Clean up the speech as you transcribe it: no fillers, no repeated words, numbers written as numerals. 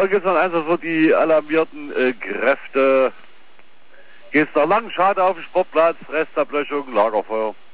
Ja, gestern einfach so die alarmierten Kräfte. Gestern lang, schade auf dem Sportplatz, Restabblöschung, Lagerfeuer.